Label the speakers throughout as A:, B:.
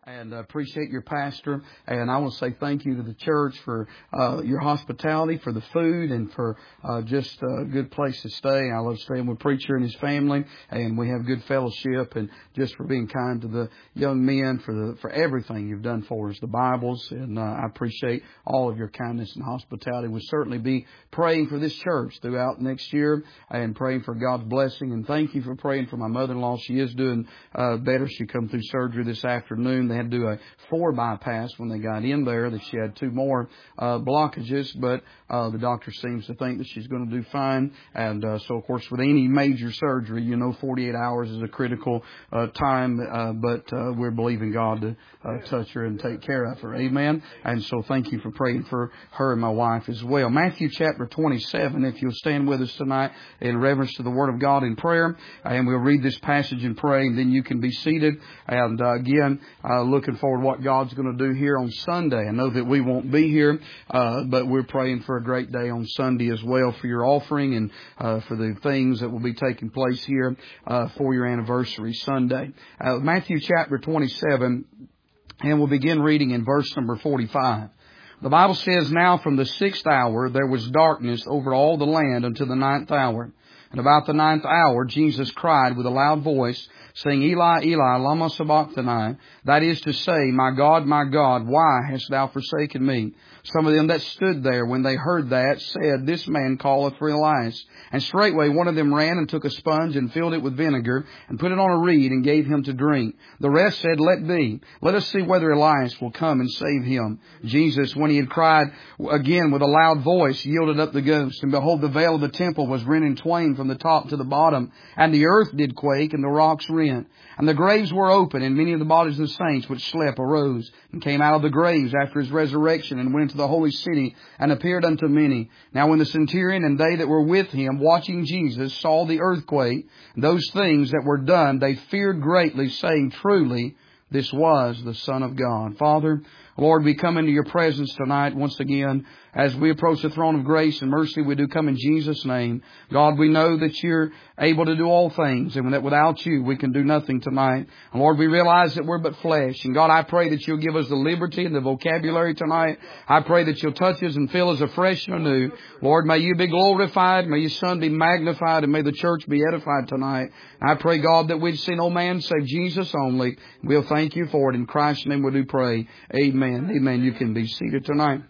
A: and appreciate your pastor. And I want to say thank you to the church for your hospitality, for the food, and for just a good place to stay. I love staying with Preacher and his family, and we have good fellowship, and just for being kind to the young men, for everything you've done for us, the Bibles, and I appreciate all of your kindness and hospitality. We'll certainly be praying for this church throughout next year and praying for God's blessing. And thank you for praying for my mother-in-law. She is doing better. She come through surgery this afternoon. They had to do a 4 bypass when they got in there, that she had 2 more blockages, but the doctor seems to think that she's going to do fine. And so, of course, with any major surgery, 48 hours is a critical time, but we're believing God to touch her and take care of her. Amen. And so thank you for praying for her and my wife as well. Matthew chapter 27, if you'll stand with us tonight in reverence to the Word of God in prayer, and we'll read this passage and pray, and then you can be seated. And again, looking forward to what God's going to do here on Sunday. I know that we won't be here, but we're praying for a great day on Sunday as well for your offering and for the things that will be taking place here for your anniversary Sunday. Matthew chapter 27, and we'll begin reading in verse number 45. The Bible says, "Now from the 6th hour there was darkness over all the land until the 9th hour. And about the 9th hour Jesus cried with a loud voice, saying, Eli, Eli, lama sabachthani? That is to say, my God, why hast thou forsaken me? Some of them that stood there, when they heard that, said, This man calleth for Elias. And straightway one of them ran and took a sponge and filled it with vinegar and put it on a reed and gave him to drink. The rest said, Let be. Let us see whether Elias will come and save him. Jesus, when he had cried again with a loud voice, yielded up the ghost. And behold, the veil of the temple was rent in twain from the top to the bottom. And the earth did quake, and the rocks rent. And the graves were open, and many of the bodies of the saints which slept arose, and came out of the graves after his resurrection, and went into the holy city, and appeared unto many. Now when the centurion and they that were with him, watching Jesus, saw the earthquake, and those things that were done, they feared greatly, saying, Truly, this was the Son of God." Father, Lord, we come into your presence tonight once again. As we approach the throne of grace and mercy, we do come in Jesus' name. God, we know that you're able to do all things, and that without you we can do nothing tonight. And Lord, we realize that we're but flesh. And God, I pray that you'll give us the liberty and the vocabulary tonight. I pray that you'll touch us and fill us afresh and anew. Lord, may you be glorified, may your Son be magnified, and may the church be edified tonight. I pray, God, that we'd see no man save Jesus only. We'll thank you for it. In Christ's name we do pray. Amen. Amen. You can be seated tonight.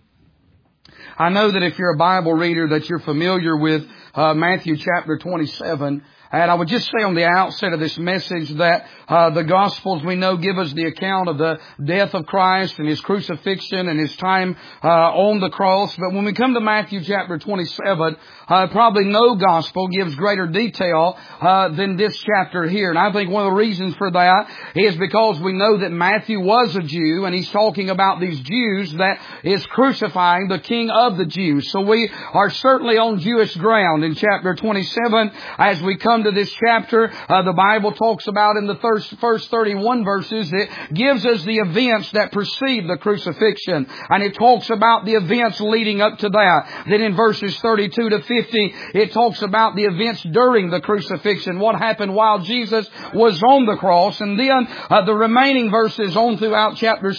A: I know that if you're a Bible reader that you're familiar with Matthew chapter 27. And I would just say on the outset of this message that the Gospels, we know, give us the account of the death of Christ and His crucifixion and His time on the cross. But when we come to Matthew chapter 27, probably no Gospel gives greater detail than this chapter here. And I think one of the reasons for that is because we know that Matthew was a Jew, and he's talking about these Jews that is crucifying the King of the Jews. So we are certainly on Jewish ground in chapter 27 as we come to this chapter. The Bible talks about in the first 31 verses, it gives us the events that precede the crucifixion, and it talks about the events leading up to that. Then in verses 32 to 50, it talks about the events during the crucifixion, what happened while Jesus was on the cross. And then the remaining verses on throughout chapter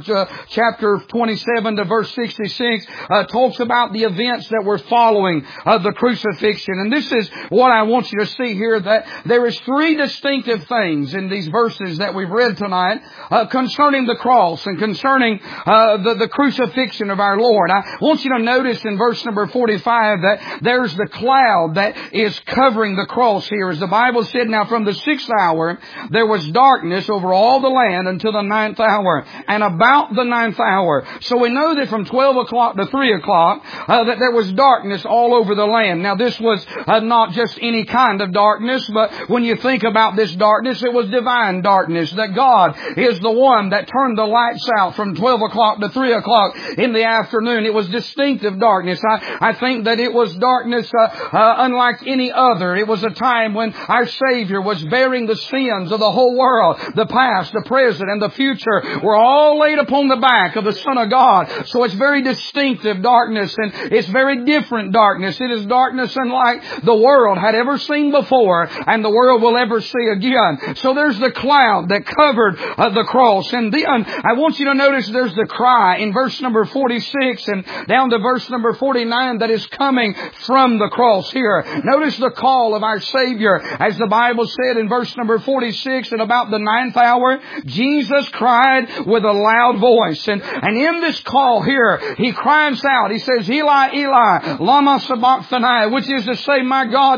A: 27 to verse 66 talks about the events that were following the crucifixion. And this is what I want you to see here, that there is 3 distinctive things in these verses that we've read tonight concerning the cross and concerning the crucifixion of our Lord. I want you to notice in verse number 45 that there's the cloud that is covering the cross here. As the Bible said, now from the 6th hour there was darkness over all the land until the 9th hour, and about the 9th hour. So we know that from 12 o'clock to 3 o'clock that there was darkness all over the land. Now this was not just any kind of darkness, but when you think about this darkness, it was divine darkness, that God is the one that turned the lights out from 12 o'clock to 3 o'clock in the afternoon. It was distinctive darkness. I think that it was darkness unlike any other. It was a time when our Savior was bearing the sins of the whole world. The past, the present, and the future were all laid upon the back of the Son of God. So it's very distinctive darkness, and it's very different darkness. It is darkness unlike the world had ever seen before. before and the world will ever see again. So there's the cloud that covered the cross. And then I want you to notice there's the cry in verse number 46 and down to verse number 49 that is coming from the cross here. Notice the call of our Savior. As the Bible said in verse number 46, at about the 9th hour, Jesus cried with a loud voice. And in this call here, He cries out. He says, Eli, Eli, lama sabachthani, which is to say, my God,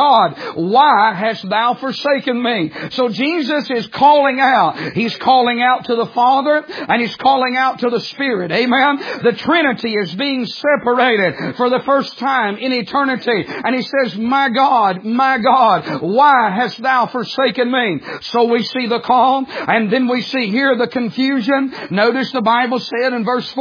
A: why hast thou forsaken me? So Jesus is calling out. He's calling out to the Father and He's calling out to the Spirit. Amen. The Trinity is being separated for the first time in eternity. And He says, my God, why hast thou forsaken me? So we see the call, and then we see here the confusion. Notice the Bible said in verse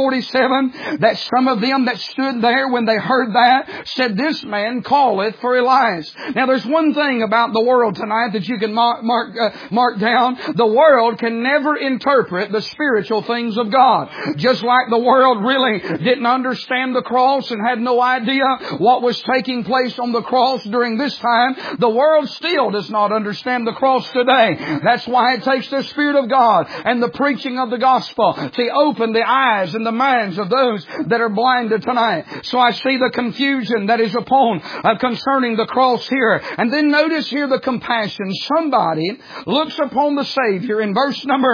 A: 47 that some of them that stood there when they heard that said, this man calleth for Elias. Now there's one thing about the world tonight that you can mark down. The world can never interpret the spiritual things of God. Just like the world really didn't understand the cross and had no idea what was taking place on the cross during this time, the world still does not understand the cross today. That's why it takes the Spirit of God and the preaching of the gospel to open the eyes and the minds of those that are blinded tonight. So I see the confusion that is upon concerning the cross here. And then notice here the compassion. Somebody looks upon the Savior in verse number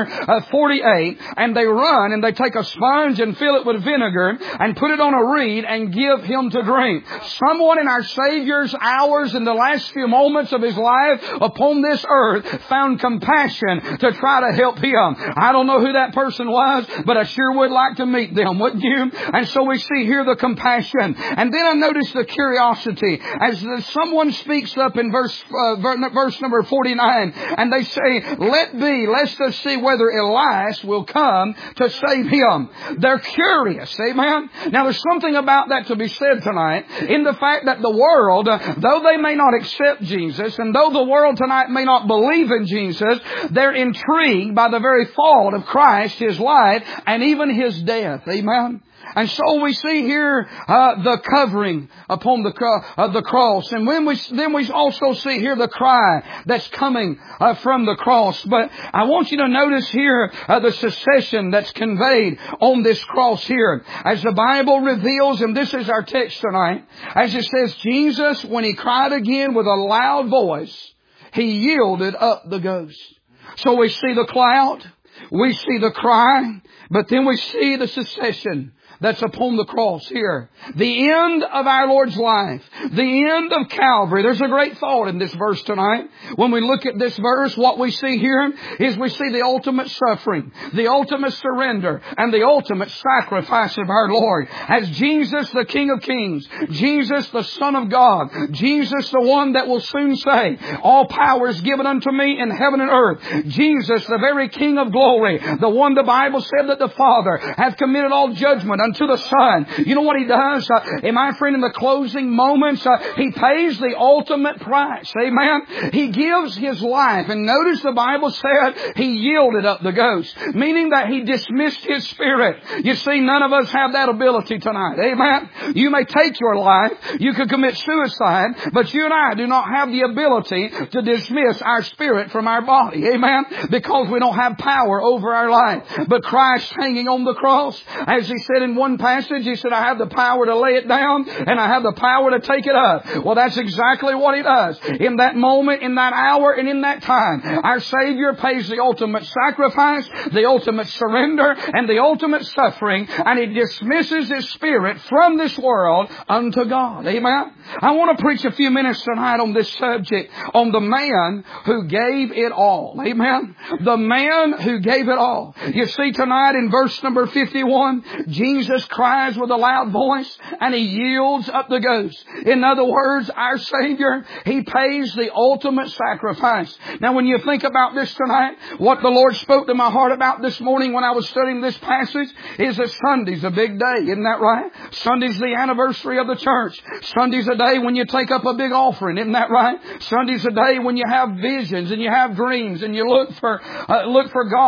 A: 48, and they run and they take a sponge and fill it with vinegar and put it on a reed and give Him to drink. Someone in our Savior's hours in the last few moments of His life upon this earth found compassion to try to help Him. I don't know who that person was, but I sure would like to meet them, wouldn't you? And so we see here the compassion. And then I notice the curiosity as someone speaks up in verse number 49, and they say, let be, lest us see whether Elias will come to save him. They're curious, amen? Now there's something about that to be said tonight, in the fact that the world, though they may not accept Jesus, and though the world tonight may not believe in Jesus, they're intrigued by the very thought of Christ, His life, and even His death, amen? And so we see here the covering upon the cross. And then we also see here the cry that's coming from the cross. But I want you to notice here the succession that's conveyed on this cross here. As the Bible reveals, and this is our text tonight, as it says, Jesus, when He cried again with a loud voice, He yielded up the ghost. So we see the cloud, we see the cry, but then we see the succession that's upon the cross here. The end of our Lord's life. The end of Calvary. There's a great thought in this verse tonight. When we look at this verse, what we see here is we see the ultimate suffering, the ultimate surrender, and the ultimate sacrifice of our Lord. As Jesus, the King of Kings, Jesus, the Son of God, Jesus, the one that will soon say, all power is given unto me in heaven and earth. Jesus, the very King of glory, the one the Bible said that the Father hath committed all judgment unto the Son. You know what He does? My friend, in the closing moments, He pays the ultimate price. Amen? He gives His life. And notice the Bible said He yielded up the ghost, meaning that He dismissed His spirit. You see, none of us have that ability tonight. Amen? You may take your life. You could commit suicide, but you and I do not have the ability to dismiss our spirit from our body. Amen? Because we don't have power over our life. But Christ hanging on the cross, as He said in one passage, He said, I have the power to lay it down and I have the power to take it up. Well, that's exactly what He does. In that moment, in that hour, and in that time, our Savior pays the ultimate sacrifice, the ultimate surrender, and the ultimate suffering, and He dismisses His spirit from this world unto God. Amen? I want to preach a few minutes tonight on this subject, on the man who gave it all. Amen? The man who gave it all. You see, tonight in verse number 51, Jesus cries with a loud voice and He yields up the ghost. In other words, our Savior, He pays the ultimate sacrifice. Now, when you think about this tonight, what the Lord spoke to my heart about this morning when I was studying this passage is that Sunday's a big day. Isn't that right? Sunday's the anniversary of the church. Sunday's a day when you take up a big offering. Isn't that right? Sunday's a day when you have visions and you have dreams and you look for God.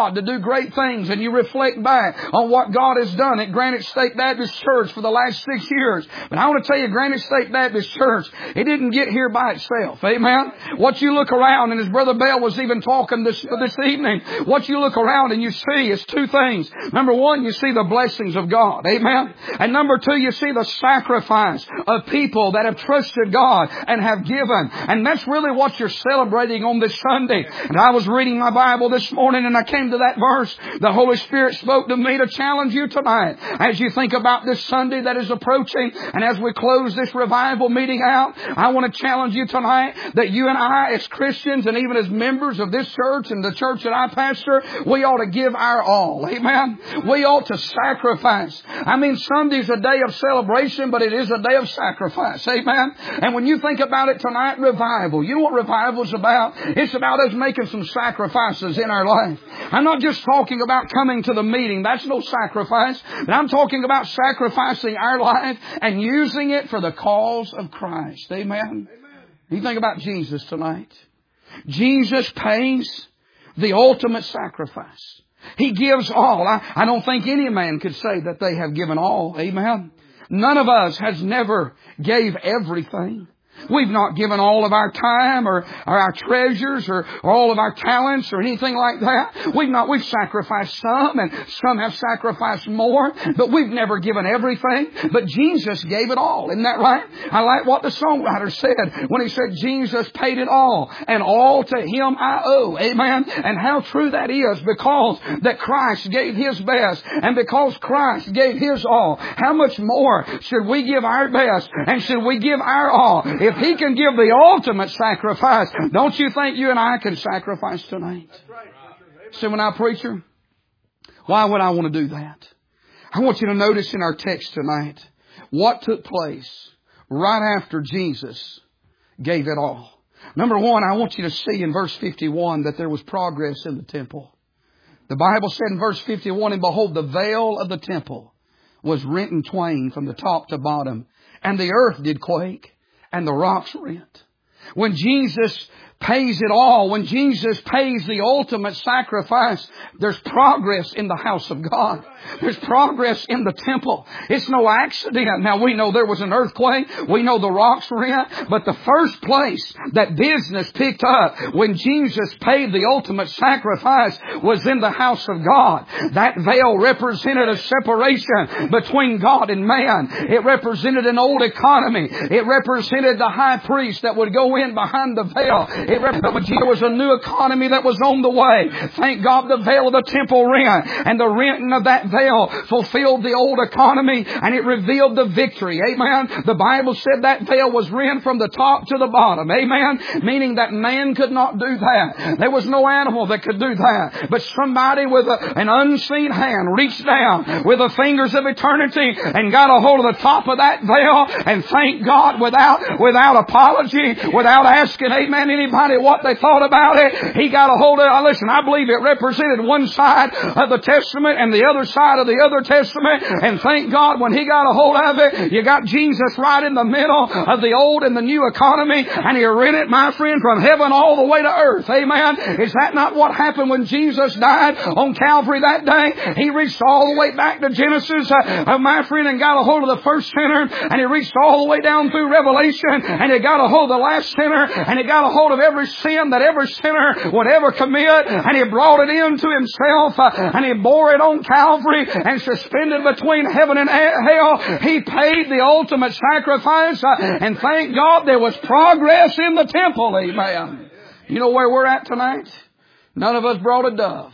A: God to do great things, and you reflect back on what God has done at Granite State Baptist Church for the last 6 years. But I want to tell you, Granite State Baptist Church, it didn't get here by itself. Amen? What you look around, and as Brother Bell was even talking this evening, what you look around and you see is two things. Number one, you see the blessings of God. Amen? And number two, you see the sacrifice of people that have trusted God and have given. And that's really what you're celebrating on this Sunday. And I was reading my Bible this morning and I came to that verse. The Holy Spirit spoke to me to challenge you tonight as you think about this Sunday that is approaching, and as we close this revival meeting out, I want to challenge you tonight that you and I as Christians and even as members of this church and the church that I pastor, we ought to give our all. Amen? We ought to sacrifice. I mean, Sunday's a day of celebration, but it is a day of sacrifice. Amen? And when you think about it tonight, revival, you know what revival is about? It's about us making some sacrifices in our life. I'm not just talking about coming to the meeting. That's no sacrifice. But I'm talking about sacrificing our life and using it for the cause of Christ. Amen? You think about Jesus tonight. Jesus pays the ultimate sacrifice. He gives all. I don't think any man could say that they have given all. Amen? None of us has never gave everything. We've not given all of our time or our treasures or all of our talents or anything like that. We've sacrificed some, and some have sacrificed more, but we've never given everything. But Jesus gave it all. Isn't that right? I like what the songwriter said when he said, Jesus paid it all, and all to Him I owe. Amen? And how true that is, because that Christ gave His best, and because Christ gave His all, how much more should we give our best, and should we give our all? If He can give the ultimate sacrifice, don't you think you and I can sacrifice tonight? So when I preacher, why would I want to do that? I want you to notice in our text tonight what took place right after Jesus gave it all. Number one, I want you to see in verse 51 that there was progress in the temple. The Bible said in verse 51, and behold, the veil of the temple was rent in twain from the top to bottom, and the earth did quake, and the rocks rent. When Jesus pays it all, when Jesus pays the ultimate sacrifice, there's progress in the house of God. There's progress in the temple. It's no accident. Now we know there was an earthquake. We know the rocks rent. But the first place that business picked up when Jesus paid the ultimate sacrifice was in the house of God. That veil represented a separation between God and man. It represented an old economy. It represented the high priest that would go in behind the veil. There was a new economy that was on the way. Thank God the veil of the temple rent. And the renting of that veil fulfilled the old economy, and it revealed the victory. Amen. The Bible said that veil was rent from the top to the bottom. Amen. Meaning that man could not do that. There was no animal that could do that. But somebody with an unseen hand reached down with the fingers of eternity and got a hold of the top of that veil. And thank God, without apology, without asking, amen, anybody what they thought about it, He got a hold of it. Listen, I believe it represented one side of the Testament and the other side of the other Testament. And thank God when He got a hold of it, you got Jesus right in the middle of the old and the new economy, and He rent it, my friend, from heaven all the way to earth. Amen. Is that not what happened when Jesus died on Calvary that day? He reached all the way back to Genesis, my friend, and got a hold of the first sinner, and He reached all the way down through Revelation, and He got a hold of the last sinner, and He got a hold of every sin that every sinner would ever commit, and He brought it into Himself, and He bore it on Calvary and suspended between heaven and hell. He paid the ultimate sacrifice, and thank God there was progress in the temple. Amen. You know where we're at tonight? None of us brought a dove.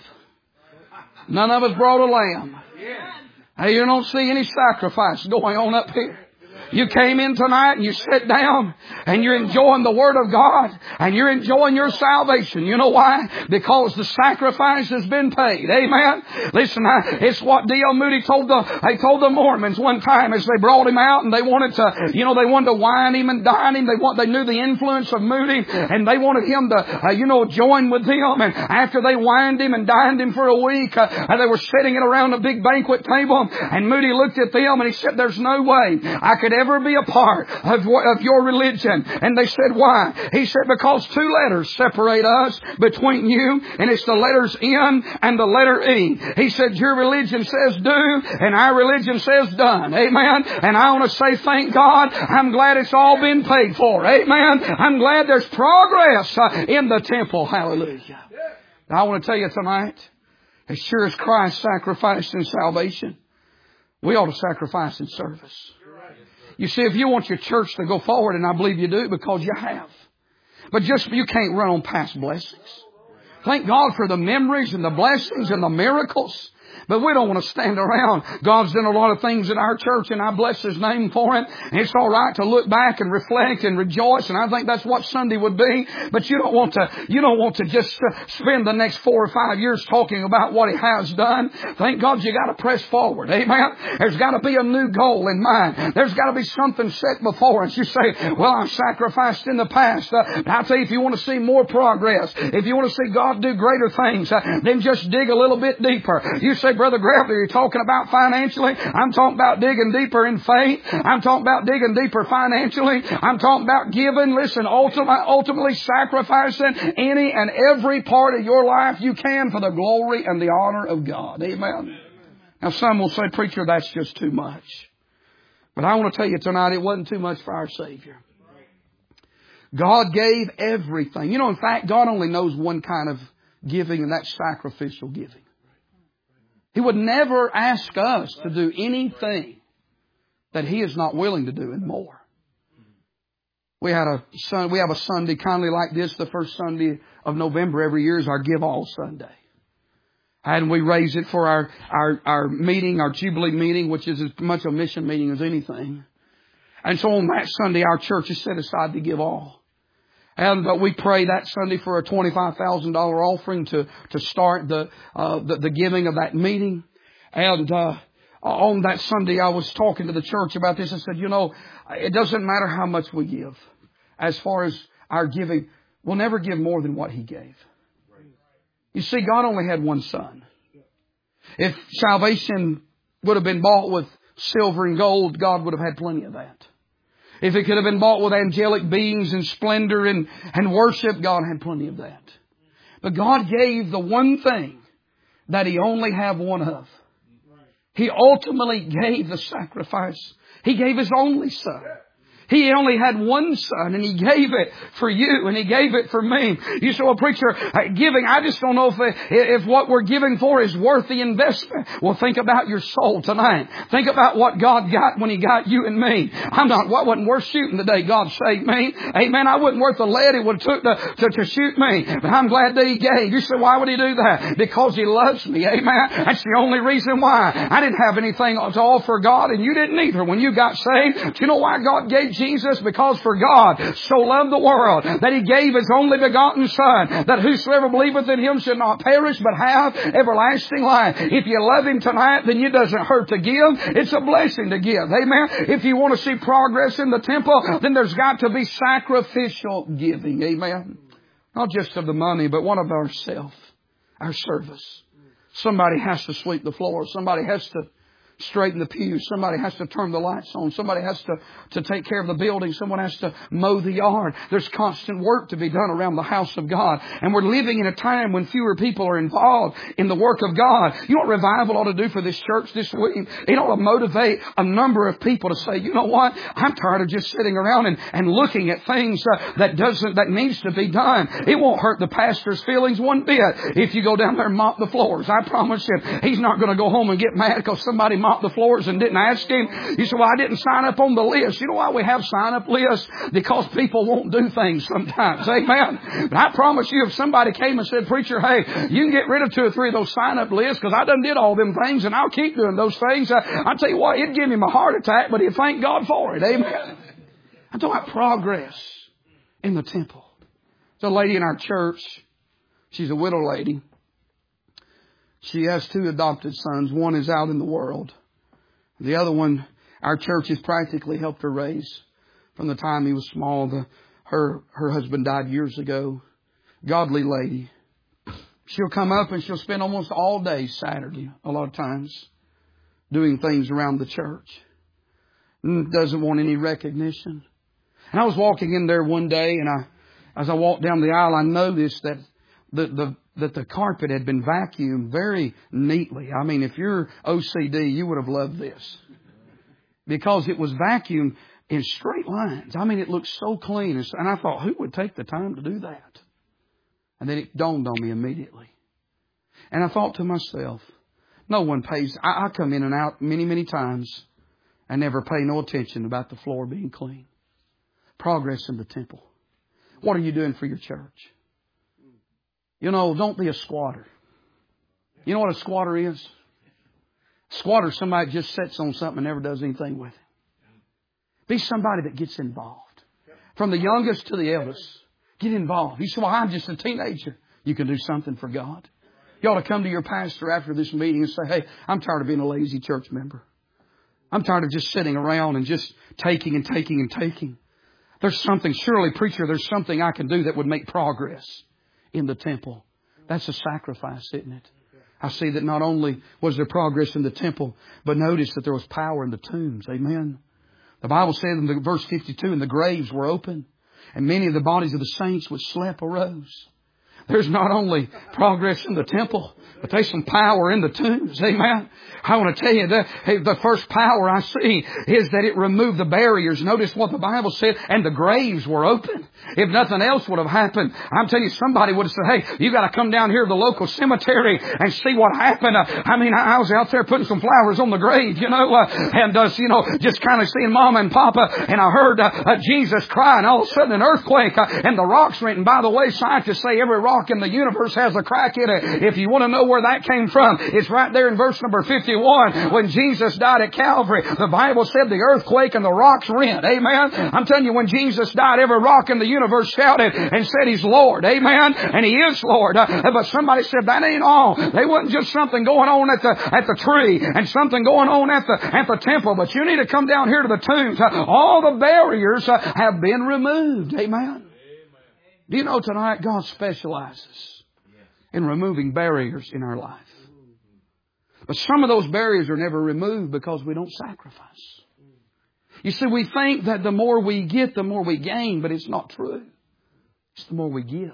A: None of us brought a lamb. Hey, you don't see any sacrifice going on up here. You came in tonight and you sit down and you're enjoying the Word of God and you're enjoying your salvation. You know why? Because the sacrifice has been paid. Amen. Listen, it's what D.L. Moody told the Mormons one time as they brought him out and they wanted to wine him and dine him. They knew the influence of Moody and they wanted him to, join with them. And after they wined him and dined him for a week, they were sitting around a big banquet table, and Moody looked at them and he said, "There's no way I could ever never be a part of your religion. And they said, why? He said, because two letters separate us between you, and it's the letters N and the letter E. He said, your religion says do, and our religion says done. Amen. And I want to say, thank God, I'm glad it's all been paid for. Amen. I'm glad there's progress in the temple. Hallelujah. I want to tell you tonight, as sure as Christ sacrificed in salvation, we ought to sacrifice in service. You see, if you want your church to go forward, and I believe you do because you have, but just you can't run on past blessings. Thank God for the memories and the blessings and the miracles. But we don't want to stand around. God's done a lot of things in our church, and I bless His name for it. And it's all right to look back and reflect and rejoice, and I think that's what Sunday would be. But you don't want to just spend the next 4 or 5 years talking about what He has done. Thank God you got to press forward. Amen. There's got to be a new goal in mind. There's got to be something set before us. You say, well, I sacrificed in the past. I'll tell you, if you want to see more progress, if you want to see God do greater things, then just dig a little bit deeper. You say, Brother Grafton, are you talking about financially? I'm talking about digging deeper in faith. I'm talking about digging deeper financially. I'm talking about giving. Listen, ultimately sacrificing any and every part of your life you can for the glory and the honor of God. Amen. Now some will say, preacher, that's just too much. But I want to tell you tonight, it wasn't too much for our Savior. God gave everything. You know, in fact, God only knows one kind of giving, and that's sacrificial giving. He would never ask us to do anything that He is not willing to do and more. We have a Sunday kindly like this. The first Sunday of November every year is our Give All Sunday. And we raise it for our meeting, our Jubilee meeting, which is as much a mission meeting as anything. And so on that Sunday, our church is set aside to give all. And we pray that Sunday for a $25,000 offering to start the giving of that meeting. And on that Sunday, I was talking to the church about this. I said, you know, it doesn't matter how much we give. As far as our giving, we'll never give more than what He gave. You see, God only had one Son. If salvation would have been bought with silver and gold, God would have had plenty of that. If it could have been bought with angelic beings and splendor and worship, God had plenty of that. But God gave the one thing that He only had one of. He ultimately gave the sacrifice. He gave His only Son. He only had one Son, and He gave it for you, and He gave it for me. You say, well, preacher, giving, I just don't know if what we're giving for is worth the investment. Well, think about your soul tonight. Think about what God got when He got you and me. What wasn't worth shooting the day God saved me? Amen. I wasn't worth the lead it would have took to shoot me. But I'm glad that He gave. You say, why would He do that? Because He loves me. Amen. That's the only reason why. I didn't have anything to offer God, and you didn't either when you got saved. Do you know why God gave Jesus? Because for God so loved the world that He gave His only begotten Son, that whosoever believeth in Him should not perish but have everlasting life. If you love Him tonight, then it doesn't hurt to give. It's a blessing to give. Amen. If you want to see progress in the temple, then there's got to be sacrificial giving. Amen. Not just of the money, but one of ourselves, our service. Somebody has to sweep the floor. Somebody has to straighten the pews. Somebody has to turn the lights on. Somebody has to take care of the building. Someone has to mow the yard. There's constant work to be done around the house of God. And we're living in a time when fewer people are involved in the work of God. You know what revival ought to do for this church this week? It ought to motivate a number of people to say, you know what? I'm tired of just sitting around and looking at things that needs to be done. It won't hurt the pastor's feelings one bit if you go down there and mop the floors. I promise you, he's not going to go home and get mad because somebody mopped the floors and didn't ask him. You say, well, I didn't sign up on the list. You know why we have sign-up lists? Because people won't do things sometimes. Amen. But I promise you, if somebody came and said, preacher, hey, you can get rid of 2 or 3 of those sign-up lists because I done did all them things and I'll keep doing those things. I'll tell you what, it'd give him a heart attack, but he'd thank God for it. Amen. I'm talking about progress in the temple. There's a lady in our church. She's a widow lady. She has 2 adopted sons. One is out in the world. The other one, our church has practically helped her raise from the time he was small. Her husband died years ago. Godly lady. She'll come up and she'll spend almost all day Saturday, a lot of times, doing things around the church. Doesn't want any recognition. And I was walking in there one day, and as I walked down the aisle, I noticed that the carpet had been vacuumed very neatly. I mean, if you're OCD, you would have loved this. Because it was vacuumed in straight lines. I mean, it looked so clean. And I thought, who would take the time to do that? And then it dawned on me immediately. And I thought to myself, no one pays. I come in and out many, many times and never pay no attention about the floor being clean. Progress in the temple. What are you doing for your church? You know, don't be a squatter. You know what a squatter is? Squatter is somebody that just sits on something and never does anything with it. Be somebody that gets involved. From the youngest to the eldest, get involved. You say, well, I'm just a teenager. You can do something for God. You ought to come to your pastor after this meeting and say, hey, I'm tired of being a lazy church member. I'm tired of just sitting around and just taking and taking and taking. There's something, surely, preacher, there's something I can do that would make progress in the temple. That's a sacrifice, isn't it? I see that not only was there progress in the temple, but notice that there was power in the tombs. Amen. The Bible said in verse 52, and the graves were open, and many of the bodies of the saints which slept arose. There's not only progress in the temple, but there's some power in the tombs. Amen. I want to tell you that the first power I see is that it removed the barriers. Notice what the Bible said, and the graves were open. If nothing else would have happened, I'm telling you, somebody would have said, hey, you got to come down here to the local cemetery and see what happened. I was out there putting some flowers on the grave, just kind of seeing Mama and Papa, and I heard Jesus cry, and all of a sudden an earthquake, and the rocks went. And by the way, scientists say every rock in the universe has a crack in it. If you want to know where that came from, it's right there in verse number 51. When Jesus died at Calvary, the Bible said the earthquake and the rocks rent. Amen. I'm telling you, when Jesus died, every rock in the universe shouted and said He's Lord. Amen. And He is Lord. But somebody said that ain't all. There wasn't just something going on at the tree and something going on at the temple, but you need to come down here to the tombs. All the barriers have been removed. Amen. Do you know tonight God specializes in removing barriers in our life? But some of those barriers are never removed because we don't sacrifice. You see, we think that the more we get, the more we gain, but it's not true. It's the more we give.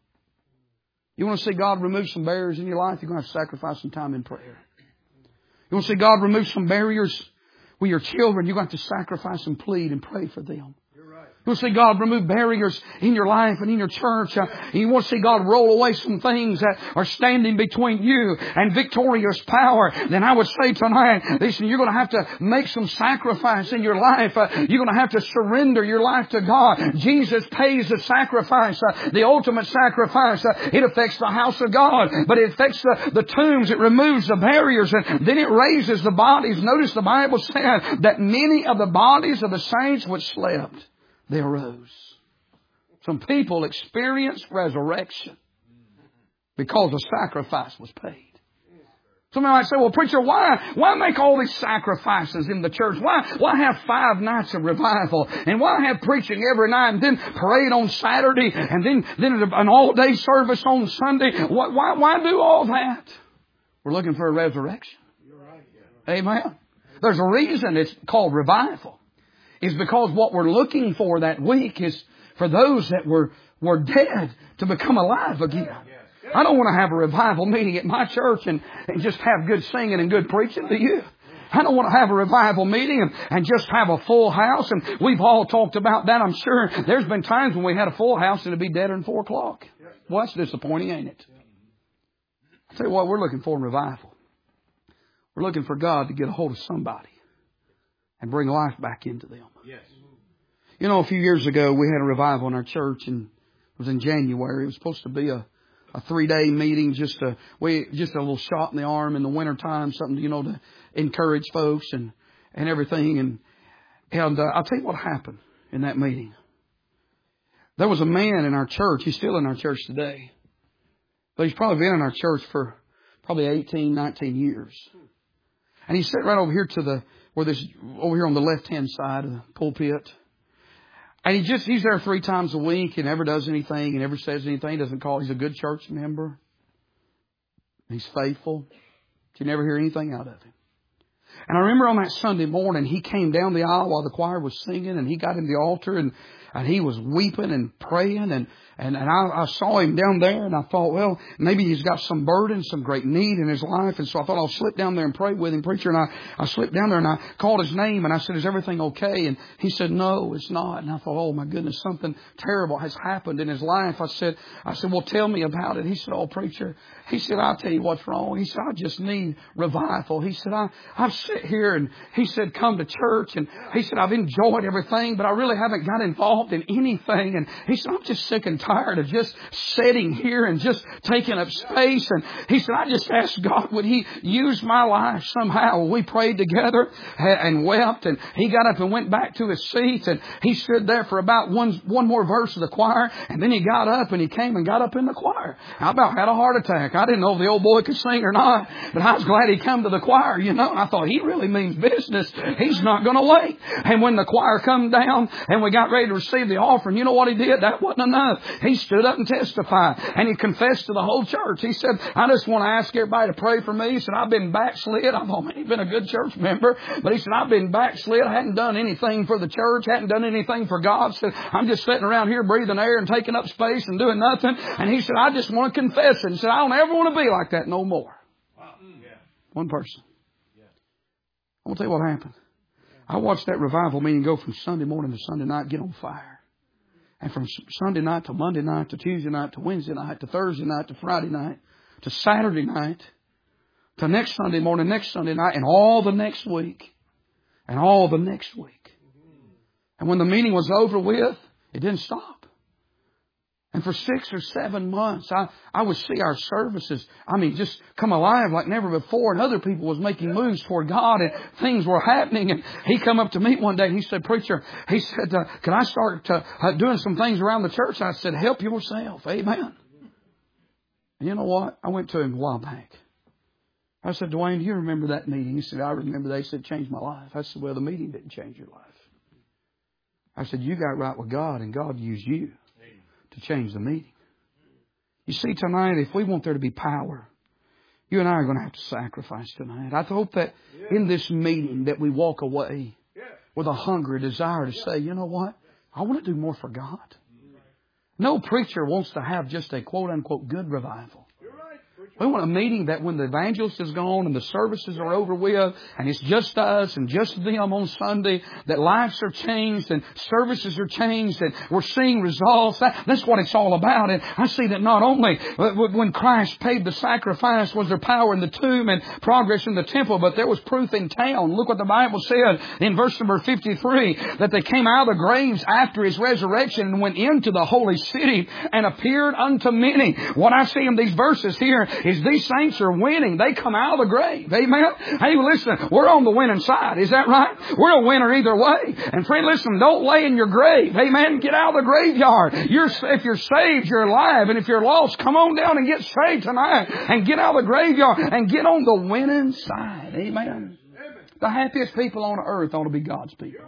A: You want to see God remove some barriers in your life? You're going to have to sacrifice some time in prayer. You want to see God remove some barriers with your children? You're going to have to sacrifice and plead and pray for them. You want to see God remove barriers in your life and in your church. You want to see God roll away some things that are standing between you and victorious power. Then I would say tonight, listen, you're going to have to make some sacrifice in your life. You're going to have to surrender your life to God. Jesus pays the sacrifice, the ultimate sacrifice. It affects the house of God, but it affects the tombs. It removes the barriers, and then it raises the bodies. Notice the Bible said that many of the bodies of the saints which slept, they arose. Some people experienced resurrection because a sacrifice was paid. Somebody might say, well, preacher, why make all these sacrifices in the church? Why have 5 nights of revival? And why have preaching every night and then parade on Saturday and then an all-day service on Sunday? Why do all that? We're looking for a resurrection. Amen. There's a reason it's called revival. Is because what we're looking for that week is for those that were dead to become alive again. I don't want to have a revival meeting at my church and just have good singing and good preaching to you. I don't want to have a revival meeting and just have a full house. And we've all talked about that, I'm sure. There's been times when we had a full house and it'd be deader than 4 o'clock. Well, that's disappointing, ain't it? I'll tell you what we're looking for in revival. We're looking for God to get a hold of somebody and bring life back into them. Yes. You know, a few years ago, we had a revival in our church, and it was in January. It was supposed to be a 3-day meeting, just a little shot in the arm in the wintertime, something, to encourage folks and everything. And I'll tell you what happened in that meeting. There was a man in our church. He's still in our church today. But he's probably been in our church for probably 18, 19 years. And he's sitting right over here over here on the left-hand side of the pulpit. And he's there 3 times a week. He never does anything. He never says anything. He doesn't call. He's a good church member. He's faithful. But you never hear anything out of him. And I remember on that Sunday morning, he came down the aisle while the choir was singing, and he got in the altar, and he was weeping and praying, and I saw him down there, and I thought, well, maybe he's got some burden, some great need in his life, and so I thought I'll slip down there and pray with him, preacher. And I slipped down there and I called his name, and I said, is everything okay? And he said, no, it's not. And I thought, oh my goodness, something terrible has happened in his life. I said, well, tell me about it. He said, oh preacher, he said, I'll tell you what's wrong. He said, I just need revival. He said, I've sit here, and he said, come to church, and he said, I've enjoyed everything, but I really haven't got involved in anything. And he said, I'm just sick and tired of just sitting here and just taking up space. And he said, I just asked God, would He use my life somehow? We prayed together and wept, and he got up and went back to his seat, and he stood there for about one more verse of the choir, and then he got up and he came and got up in the choir. I about had a heart attack. I didn't know if the old boy could sing or not, but I was glad he come to the choir, and I thought, he really means business. He's not going to wait. And when the choir come down and we got ready to receive the offering, you know what he did? That wasn't enough. He stood up and testified, and he confessed to the whole church. He said, I just want to ask everybody to pray for me. He said, I've been backslid. I thought, man, he's been a good church member. But he said, I've been backslid. I hadn't done anything for the church, hadn't done anything for God. He said, I'm just sitting around here breathing air and taking up space and doing nothing. And he said, I just want to confess it. He said, I don't ever want to be like that no more. One person. I'm going to tell you what happened. I watched that revival meeting go from Sunday morning to Sunday night get on fire. And from Sunday night to Monday night to Tuesday night to Wednesday night to Thursday night to Friday night to Saturday night to next Sunday morning, next Sunday night, and all the next week. And all the next week. And when the meeting was over with, it didn't stop. And for 6 or 7 months, I would see our services, just come alive like never before. And other people was making moves toward God, and things were happening. And he come up to me one day and he said, preacher, he said, can I start doing some things around the church? I said, help yourself. Amen. And you know what? I went to him a while back. I said, Dwayne, do you remember that meeting? He said, I remember that. He said, it changed my life. I said, well, the meeting didn't change your life. I said, you got right with God, and God used you to change the meeting. You see, tonight, if we want there to be power, you and I are going to have to sacrifice tonight. I hope that in this meeting that we walk away with a hunger, a desire to say, you know what? I want to do more for God. No preacher wants to have just a quote-unquote good revival. We want a meeting that when the evangelist is gone and the services are over with and it's just us and just them on Sunday, that lives are changed and services are changed and we're seeing results. That's what it's all about. And I see that not only when Christ paid the sacrifice was there power in the tomb and progress in the temple, but there was proof in town. Look what the Bible said in verse number 53, that they came out of the graves after His resurrection and went into the holy city and appeared unto many. What I see in these verses here is these saints are winning. They come out of the grave. Amen. Hey, listen, we're on the winning side. Is that right? We're a winner either way. And friend, listen, don't lay in your grave. Amen. Get out of the graveyard. If you're saved, you're alive. And if you're lost, come on down and get saved tonight. And get out of the graveyard and get on the winning side. Amen. The happiest people on earth ought to be God's people.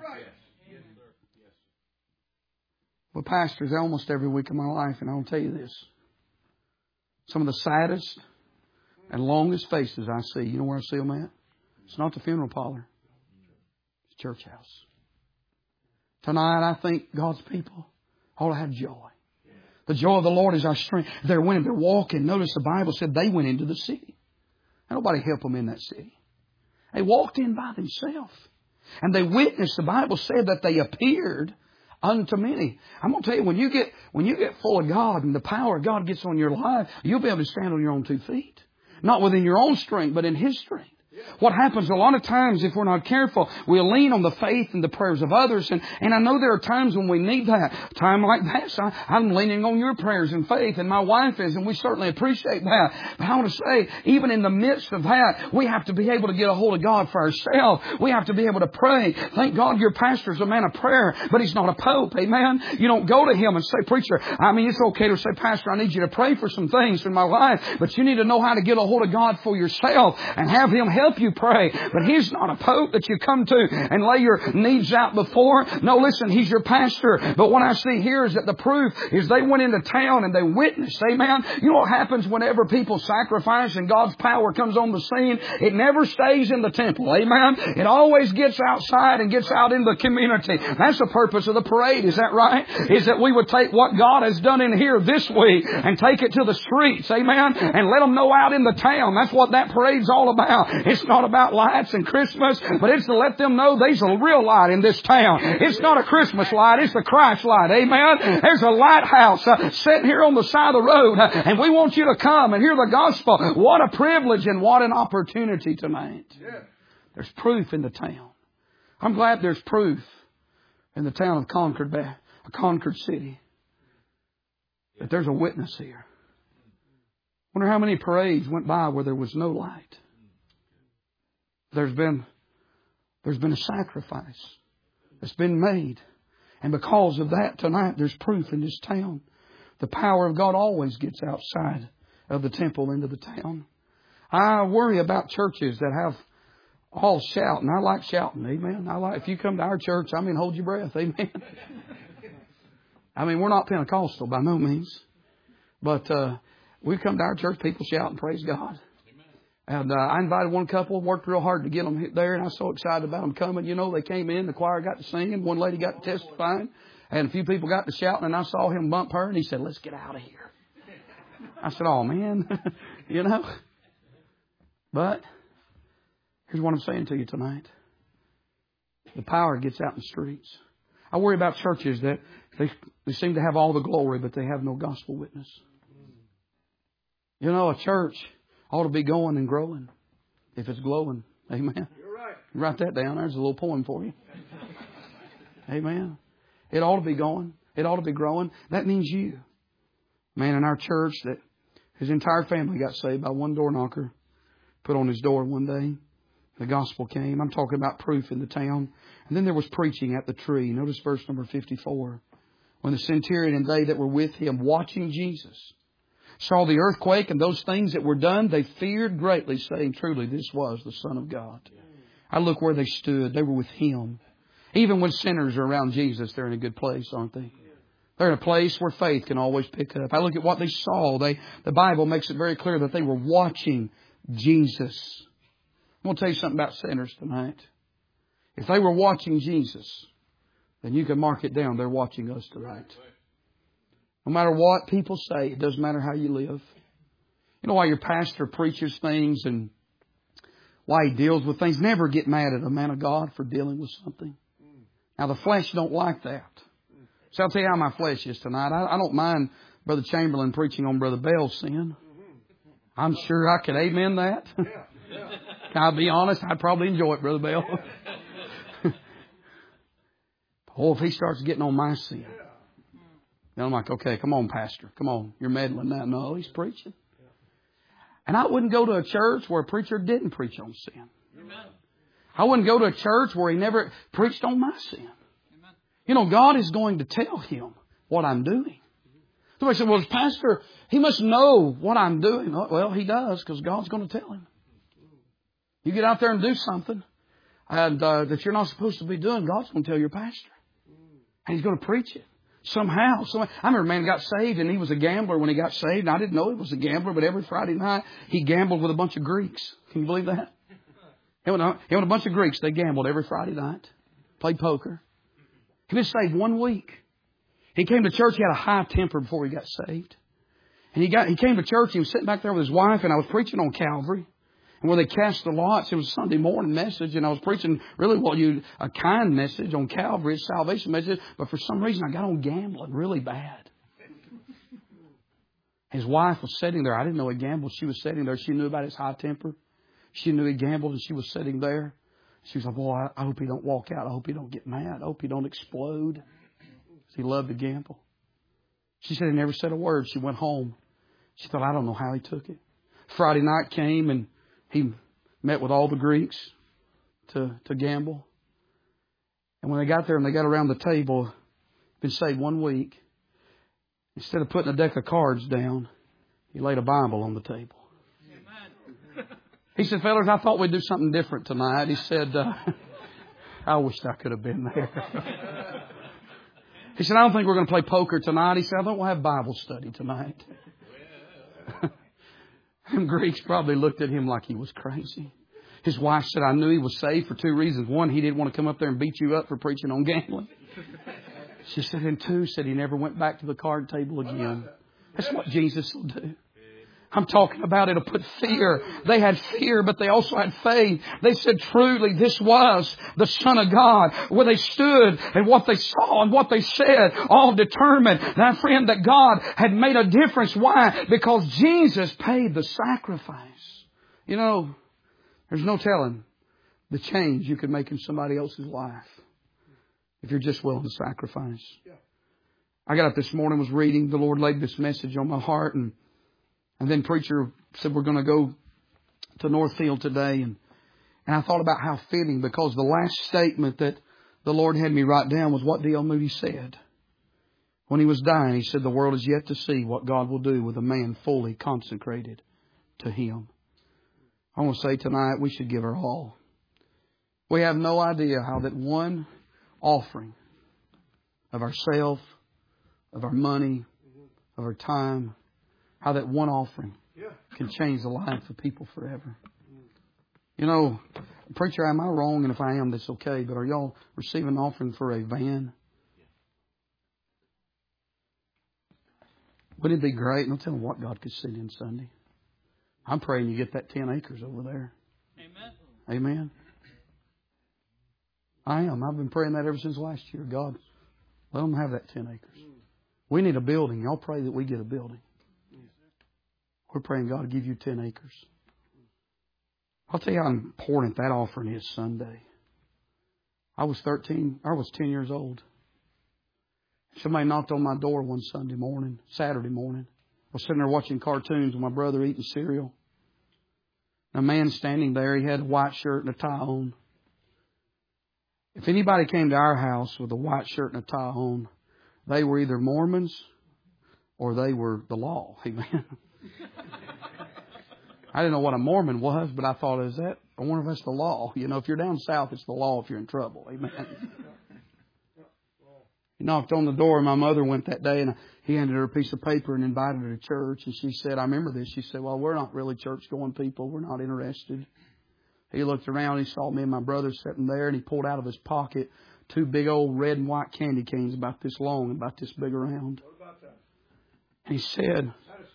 A: Well, pastors, almost every week of my life, and I'll tell you this. Some of the saddest and longest faces I see, you know where I see them at? It's not the funeral parlor. It's the church house. Tonight, I think God's people ought to have joy. The joy of the Lord is our strength. They're winning. They're walking. Notice the Bible said they went into the city. Nobody helped them in that city. They walked in by themselves. And they witnessed, the Bible said that they appeared unto many. I'm going to tell you, when you get full of God and the power of God gets on your life, you'll be able to stand on your own 2 feet. Not within your own strength, but in His strength. What happens a lot of times, if we're not careful, we'll lean on the faith and the prayers of others. And I know there are times when we need that. Time like that, so I'm leaning on your prayers and faith, and my wife is, and we certainly appreciate that. But I want to say, even in the midst of that, we have to be able to get a hold of God for ourselves. We have to be able to pray. Thank God your pastor's a man of prayer, but he's not a pope. Amen? You don't go to him and say, preacher, it's okay to say, pastor, I need you to pray for some things in my life, but you need to know how to get a hold of God for yourself and have Him help help you pray. But He's not a pope that you come to and lay your needs out before. No, listen, He's your pastor. But what I see here is that the proof is they went into town and they witnessed. Amen. You know what happens whenever people sacrifice and God's power comes on the scene? It never stays in the temple. Amen. It always gets outside and gets out in the community. That's the purpose of the parade. Is that right? Is that we would take what God has done in here this week and take it to the streets. Amen. And let them know out in the town. That's what that parade's all about. It's not about lights and Christmas, but it's to let them know there's a real light in this town. It's not a Christmas light. It's the Christ light. Amen. There's a lighthouse sitting here on the side of the road, and we want you to come and hear the gospel. What a privilege and what an opportunity tonight. There's proof in the town. I'm glad there's proof in the town of Concord City that there's a witness here. Wonder how many parades went by where there was no light. There's been a sacrifice that's been made. And because of that, tonight there's proof in this town. The power of God always gets outside of the temple into the town. I worry about churches that have all shouting. I like shouting. Amen. If you come to our church, hold your breath. Amen. We're not Pentecostal by no means. But we come to our church, people shout and praise God. And I invited one couple, worked real hard to get them there, and I was so excited about them coming. You know, they came in, the choir got to singing, one lady got to testifying, and a few people got to shouting, and I saw him bump her, and he said, "Let's get out of here." I said, "Oh, man," you know. But here's what I'm saying to you tonight. The power gets out in the streets. I worry about churches that they seem to have all the glory, but they have no gospel witness. You know, a church ought to be going and growing if it's glowing. Amen.
B: You're right.
A: Write that down. There's a little poem for you. Amen. It ought to be going. It ought to be growing. That means you. Man in our church that his entire family got saved by one door knocker put on his door one day. The gospel came. I'm talking about proof in the town. And then there was preaching at the tree. Notice verse number 54. When the centurion and they that were with him watching Jesus saw the earthquake and those things that were done, they feared greatly, saying, "Truly, this was the Son of God." I look where they stood. They were with Him. Even when sinners are around Jesus, they're in a good place, aren't they? They're in a place where faith can always pick up. I look at what they saw. The Bible makes it very clear that they were watching Jesus. I'm going to tell you something about sinners tonight. If they were watching Jesus, then you can mark it down. They're watching us tonight. No matter what people say, it doesn't matter how you live. You know why your pastor preaches things and why he deals with things? Never get mad at a man of God for dealing with something. Now, the flesh don't like that. So I'll tell you how my flesh is tonight. I don't mind Brother Chamberlain preaching on Brother Bell's sin. I'm sure I could amen that. Can I be honest? I'd probably enjoy it, Brother Bell. Oh, if he starts getting on my sin. Then I'm like, okay, come on, Pastor. Come on. You're meddling now. No, he's preaching. And I wouldn't go to a church where a preacher didn't preach on sin. I wouldn't go to a church where he never preached on my sin. You know, God is going to tell him what I'm doing. Somebody said, "Well, Pastor, he must know what I'm doing." Well, he does, because God's going to tell him. You get out there and do something and that you're not supposed to be doing, God's going to tell your pastor. And He's going to preach it. Somehow. I remember a man got saved and he was a gambler when he got saved. And I didn't know he was a gambler, but every Friday night he gambled with a bunch of Greeks. Can you believe that? He went a bunch of Greeks. They gambled every Friday night. Played poker. He was saved 1 week. He came to church. He had a high temper before he got saved. And he came to church. He was sitting back there with his wife, and I was preaching on Calvary. And where they cast the lots, it was a Sunday morning message, and I was preaching really a kind message on Calvary, a salvation message, but for some reason I got on gambling really bad. His wife was sitting there. I didn't know he gambled. She was sitting there. She knew about his high temper. She knew he gambled, and she was sitting there. She was like, "Boy, I hope he don't walk out. I hope he don't get mad. I hope he don't explode." He loved to gamble. She said he never said a word. She went home. She thought, I don't know how he took it. Friday night came, and he met with all the Greeks to gamble. And when they got there and they got around the table, been saved 1 week, instead of putting a deck of cards down, he laid a Bible on the table. He said, fellas, I thought we'd do something different tonight. He said, I wished I could have been there. He said, I don't think we're going to play poker tonight. He said, I think we'll have Bible study tonight. Them Greeks probably looked at him like he was crazy. His wife said, I knew he was saved for two reasons. One, he didn't want to come up there and beat you up for preaching on gambling. She said, and two, said he never went back to the card table again. That's what Jesus will do. I'm talking about it'll put fear. They had fear, but they also had faith. They said truly this was the Son of God. Where they stood and what they saw and what they said, all determined, that friend, that God had made a difference. Why? Because Jesus paid the sacrifice. You know, there's no telling the change you could make in somebody else's life if you're just willing to sacrifice. I got up this morning, was reading. The Lord laid this message on my heart, and then preacher said we're going to go to Northfield today. And I thought about how fitting, because the last statement that the Lord had me write down was what D.L. Moody said. When he was dying, he said, the world is yet to see what God will do with a man fully consecrated to Him. I want to say tonight we should give our all. We have no idea how that one offering of ourselves, of our money, of our time, how that one offering can change the life of people forever. You know, preacher, am I wrong? And if I am, that's okay. But are y'all receiving an offering for a van? Wouldn't it be great? And I'll tell them what God could send in Sunday. I'm praying you get that 10 acres over there. Amen. Amen. I am. I've been praying that ever since last year. God, let them have that 10 acres. We need a building. Y'all pray that we get a building. We're praying God to give you 10 acres. I'll tell you how important that offering is Sunday. I was 10 years old. Somebody knocked on my door one Saturday morning. I was sitting there watching cartoons with my brother eating cereal. A man standing there, he had a white shirt and a tie on. If anybody came to our house with a white shirt and a tie on, they were either Mormons or they were the law. Amen. I didn't know what a Mormon was, but I thought, I wonder if that's the law. You know, if you're down south, it's the law if you're in trouble. Amen. He knocked on the door, and my mother went that day, and he handed her a piece of paper and invited her to church. And she said, I remember this. She said, well, we're not really church-going people. We're not interested. He looked around, he saw me and my brother sitting there, and he pulled out of his pocket 2 big old red and white candy canes about this long, about this big around. He said,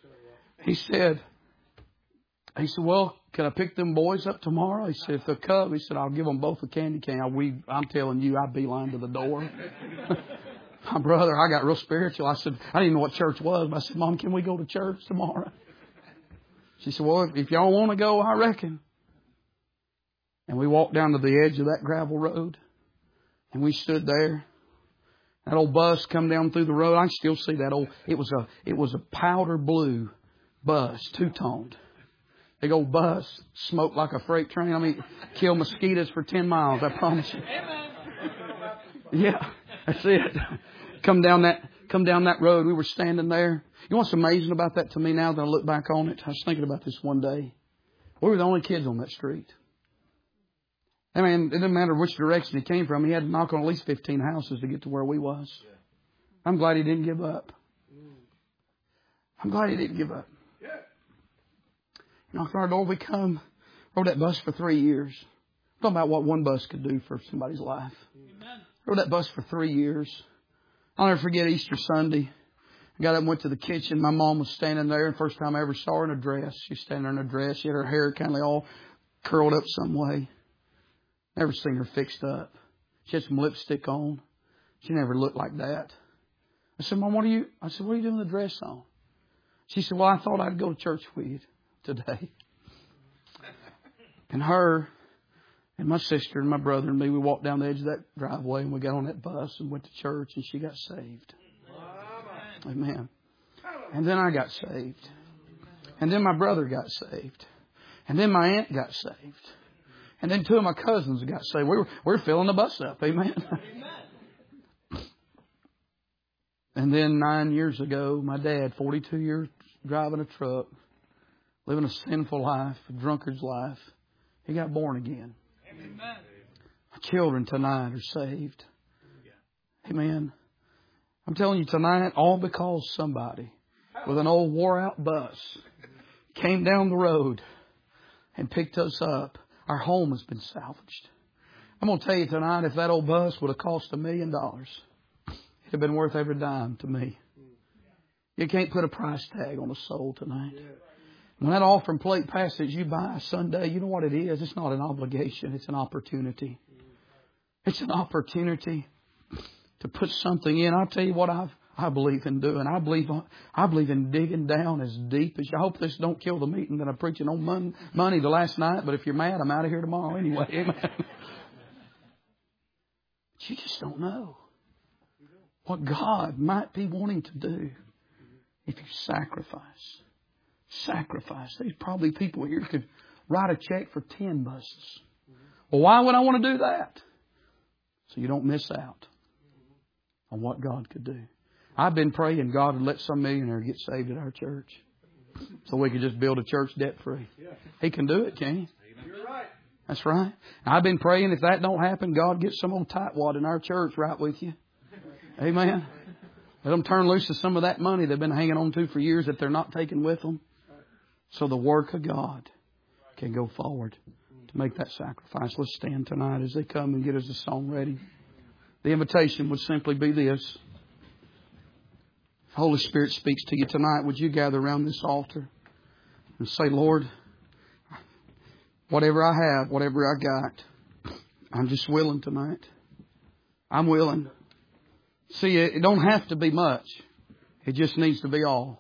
A: well, can I pick them boys up tomorrow? He said, if they'll come, he said, I'll give them both a candy cane. I'm telling you, I'd beeline to the door. My brother, I got real spiritual. I said, I didn't even know what church was. But I said, Mom, can we go to church tomorrow? She said, well, if y'all want to go, I reckon. And we walked down to the edge of that gravel road. And we stood there. That old bus come down through the road. I can still see that old, it was a powder blue bus, 2-toned. Big old bus, smoked like a freight train. I mean, kill mosquitoes for 10 miles, I promise you. Yeah, that's it. Come down that road. We were standing there. You know what's amazing about that to me now that I look back on it? I was thinking about this one day. We were the only kids on that street. I mean, it didn't matter which direction he came from. He had to knock on at least 15 houses to get to where we was. I'm glad he didn't give up. I'm glad he didn't give up. Knocked on our door, we come, rode that bus for 3 years. Talking about what one bus could do for somebody's life. Amen. Rode that bus for 3 years. I'll never forget Easter Sunday. I got up and went to the kitchen. My mom was standing there. And first time I ever saw her in a dress. She was standing there in a dress. She had her hair kind of all curled up some way. Never seen her fixed up. She had some lipstick on. She never looked like that. I said, Mom, what are you doing with the dress on? She said, well, I thought I'd go to church with you today. And her and my sister and my brother and me, we walked down the edge of that driveway and we got on that bus and went to church and she got saved. Amen. And then I got saved. And then my brother got saved. And then my aunt got saved. And then 2 of my cousins got saved. We're filling the bus up. Amen. And then 9 years ago, my dad, 42 years driving a truck, living a sinful life, a drunkard's life. He got born again. Amen. Our children tonight are saved. Amen. I'm telling you tonight, all because somebody with an old wore-out bus came down the road and picked us up. Our home has been salvaged. I'm going to tell you tonight, if that old bus would have cost $1 million, it'd have been worth every dime to me. You can't put a price tag on a soul tonight. When that offering plate passes you by Sunday, you know what it is? It's not an obligation. It's an opportunity. It's an opportunity to put something in. I'll tell you what I believe in doing. I believe in digging down as deep as you. I hope this don't kill the meeting that I'm preaching on money the last night. But if you're mad, I'm out of here tomorrow anyway. Amen. But you just don't know what God might be wanting to do if you sacrifice. Sacrifice. There's probably people here who could write a check for 10 buses. Well, why would I want to do that? So you don't miss out on what God could do. I've been praying God would let some millionaire get saved at our church so we could just build a church debt-free. He can do it, can He? You're right. That's right. I've been praying if that don't happen, God get some old tightwad in our church right with you. Amen. Let them turn loose of some of that money they've been hanging on to for years that they're not taking with them. So the work of God can go forward to make that sacrifice. Let's stand tonight as they come and get us a song ready. The invitation would simply be this. If the Holy Spirit speaks to you tonight, would you gather around this altar and say, Lord, whatever I have, whatever I got, I'm just willing tonight. I'm willing. See, it don't have to be much. It just needs to be all.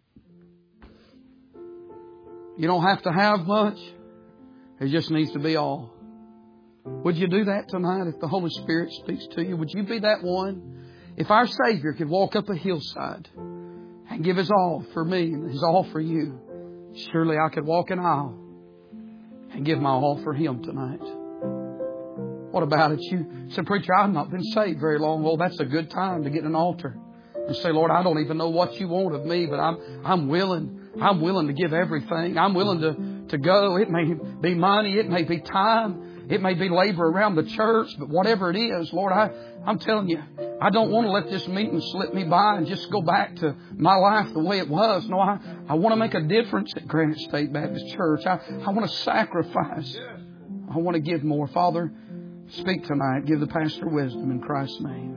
A: You don't have to have much. It just needs to be all. Would you do that tonight if the Holy Spirit speaks to you? Would you be that one? If our Savior could walk up a hillside and give His all for me and His all for you, surely I could walk an aisle and give my all for Him tonight. What about it? You say, preacher, I've not been saved very long. Well, that's a good time to get an altar and say, Lord, I don't even know what you want of me, but I'm willing. I'm willing to give everything. I'm willing to go. It may be money. It may be time. It may be labor around the church. But whatever it is, Lord, I'm telling you, I don't want to let this meeting slip me by and just go back to my life the way it was. No, I want to make a difference at Granite State Baptist Church. I want to sacrifice. I want to give more. Father, speak tonight. Give the pastor wisdom in Christ's name.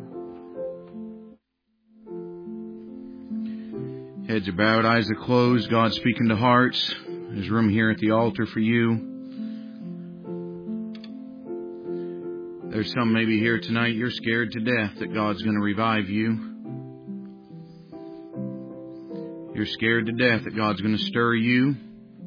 B: Heads are bowed, eyes are closed. God speaking to hearts. There's room here at the altar for you. There's some maybe here tonight, you're scared to death that God's going to revive you. You're scared to death that God's going to stir you.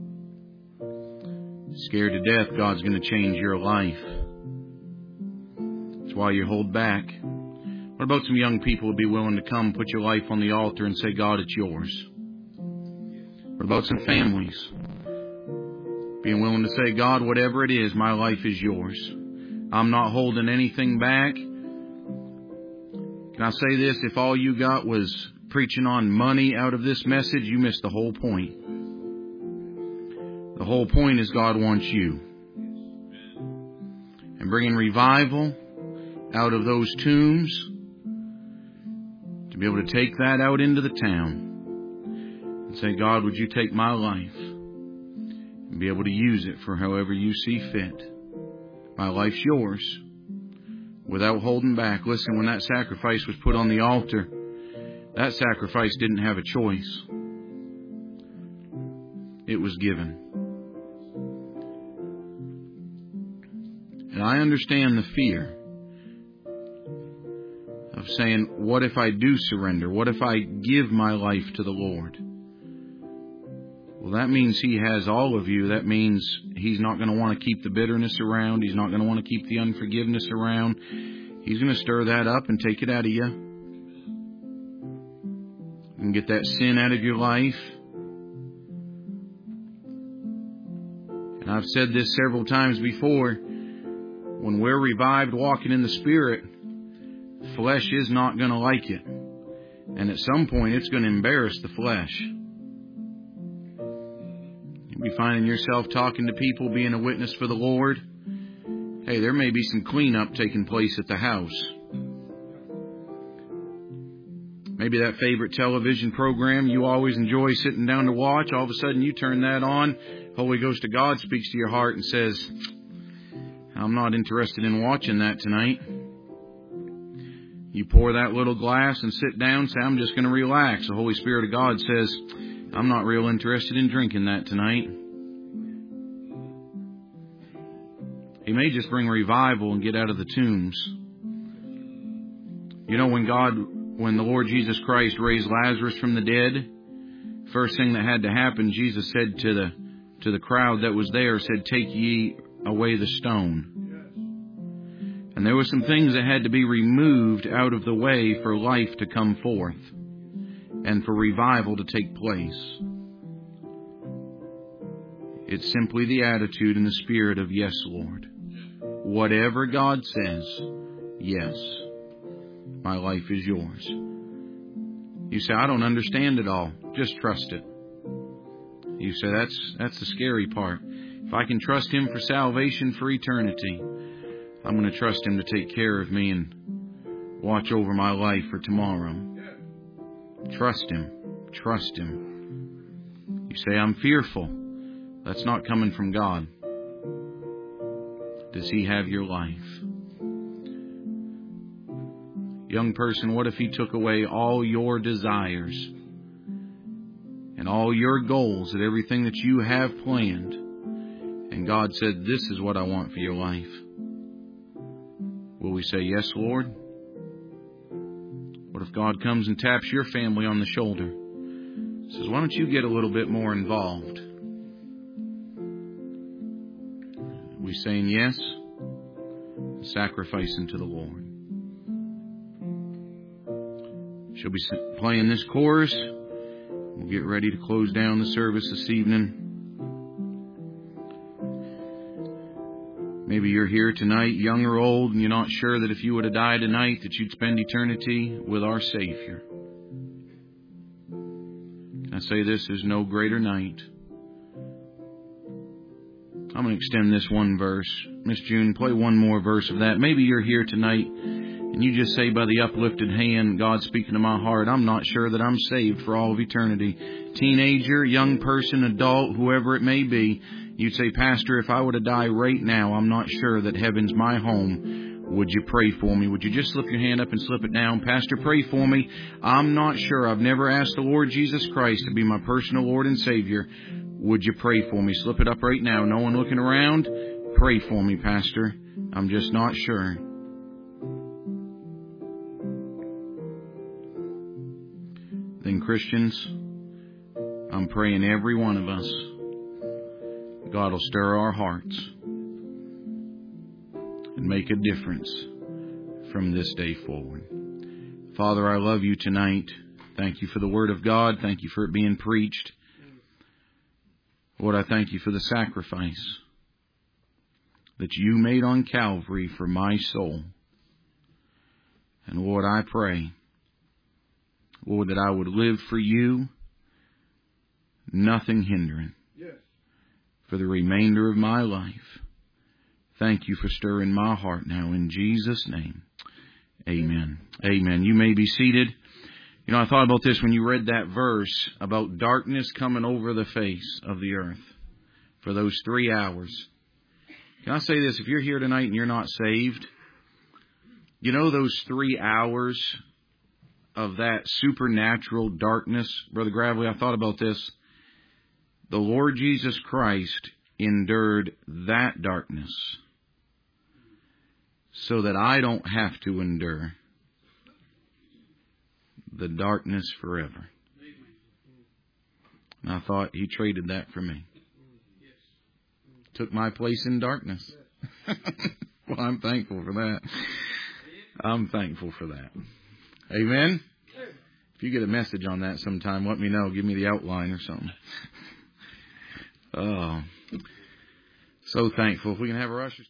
B: Scared to death God's going to change your life. That's why you hold back. What about some young people who would be willing to come put your life on the altar and say, God, it's yours? What about some families being willing to say, God, whatever it is, my life is yours. I'm not holding anything back. Can I say this? If all you got was preaching on money out of this message, you missed the whole point. The whole point is God wants you. And bringing revival out of those tombs, to be able to take that out into the town and say, God, would you take my life and be able to use it for however you see fit. My life's yours, without holding back. Listen, when that sacrifice was put on the altar, that sacrifice didn't have a choice. It was given. And I understand the fear of saying, what if I do surrender? What if I give my life to the Lord? Well, that means He has all of you. That means He's not going to want to keep the bitterness around. He's not going to want to keep the unforgiveness around. He's going to stir that up and take it out of you. And get that sin out of your life. And I've said this several times before. When we're revived walking in the Spirit, flesh is not going to like it. And at some point it's going to embarrass the flesh. be finding yourself talking to people, being a witness for the Lord. Hey, there may be some cleanup taking place at the house. Maybe that favorite television program you always enjoy sitting down to watch, all of a sudden you turn that on, Holy Ghost of God speaks to your heart and says, I'm not interested in watching that tonight. You pour that little glass and sit down, say, I'm just going to relax. The Holy Spirit of God says, I'm not real interested in drinking that tonight. He may just bring revival and get out of the tombs. You know, when the Lord Jesus Christ raised Lazarus from the dead, first thing that had to happen, Jesus said to the crowd that was there, said, take ye away the stone. And there were some things that had to be removed out of the way for life to come forth and for revival to take place. It's simply the attitude and the spirit of yes, Lord. Whatever God says, yes, my life is yours. You say, I don't understand it all. Just trust it. You say, that's the scary part. If I can trust Him for salvation for eternity, I'm going to trust Him to take care of me and watch over my life for tomorrow. Trust Him. Trust Him. You say, I'm fearful. That's not coming from God. Does He have your life? Young person, what if He took away all your desires and all your goals and everything that you have planned, and God said, this is what I want for your life? Will we say, yes, Lord? What if God comes and taps your family on the shoulder? Says, why don't you get a little bit more involved? Are we saying yes? Sacrificing to the Lord. She'll be playing this chorus. We'll get ready to close down the service this evening. Maybe you're here tonight, young or old, and you're not sure that if you were to die tonight that you'd spend eternity with our Savior. Can I say this? There's no greater night. I'm going to extend this one verse. Miss June, play one more verse of that. Maybe you're here tonight and you just say by the uplifted hand, God speaking to my heart, I'm not sure that I'm saved for all of eternity. Teenager, young person, adult, whoever it may be, you'd say, Pastor, if I were to die right now, I'm not sure that heaven's my home. Would you pray for me? Would you just slip your hand up and slip it down? Pastor, pray for me. I'm not sure. I've never asked the Lord Jesus Christ to be my personal Lord and Savior. Would you pray for me? Slip it up right now. No one looking around. Pray for me, Pastor. I'm just not sure. Then, Christians, I'm praying every one of us, God will stir our hearts and make a difference from this day forward. Father, I love you tonight. Thank you for the Word of God. Thank you for it being preached. Lord, I thank you for the sacrifice that you made on Calvary for my soul. And Lord, I pray, Lord, that I would live for you, nothing hindering, for the remainder of my life. Thank you for stirring my heart now in Jesus' name. Amen. Amen. You may be seated. You know, I thought about this when you read that verse about darkness coming over the face of the earth for those 3 hours. Can I say this? If you're here tonight and you're not saved, you know those 3 hours of that supernatural darkness, Brother Gravely, I thought about this. The Lord Jesus Christ endured that darkness so that I don't have to endure the darkness forever. And I thought He traded that for me. Took my place in darkness. Well, I'm thankful for that. I'm thankful for that. Amen? If you get a message on that sometime, let me know. Give me the outline or something. Oh, so thankful. If we can have our ushers.